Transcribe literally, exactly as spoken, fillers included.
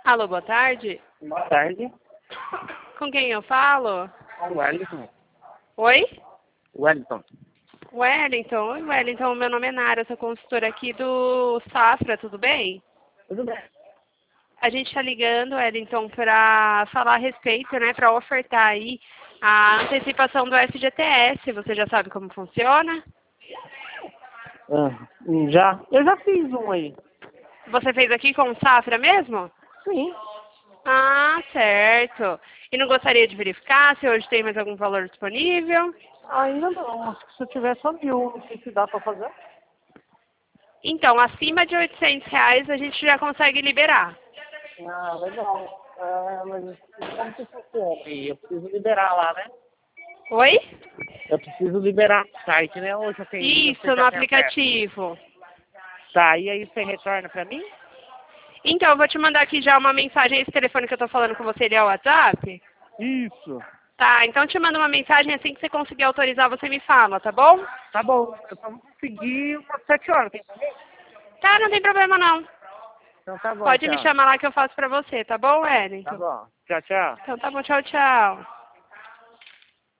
Alô, boa tarde. Boa tarde. Com quem eu falo? Com o Wellington. Oi? Wellington. Wellington. Oi, Wellington. Meu nome é Nara, eu sou consultora aqui do Safra, tudo bem? Tudo bem. A gente está ligando, Wellington, para falar a respeito, né, para ofertar aí a antecipação do F G T S. Você já sabe como funciona? Ah, já? Eu já fiz um aí. Você fez aqui com o Safra mesmo? Sim. Ah, certo. E não gostaria de verificar se hoje tem mais algum valor disponível? Ainda não. Acho que se eu tiver só mil, não sei se dá pra fazer. Então, acima de oitocentos reais a gente já consegue liberar. Ah, legal. Ah, mas como que funciona? E eu preciso liberar lá, né? Oi? Eu preciso liberar o site, né? Ou já tem... Isso, você no já tem acesso? aplicativo. Tá, e aí você retorna pra mim? Então, eu vou te mandar aqui já uma mensagem. Esse telefone que eu tô falando com você, ele é o WhatsApp? Isso. Tá, então eu te mando uma mensagem. Assim que você conseguir autorizar, você me fala, tá bom? Tá bom. Eu só vou conseguir umas sete horas, tem também? Tá, não tem problema não. Então tá bom, Pode me tchau. chamar lá que eu faço pra você, tá bom, Tá Wellington? bom. Tchau, tchau. Então tá bom, tchau, tchau.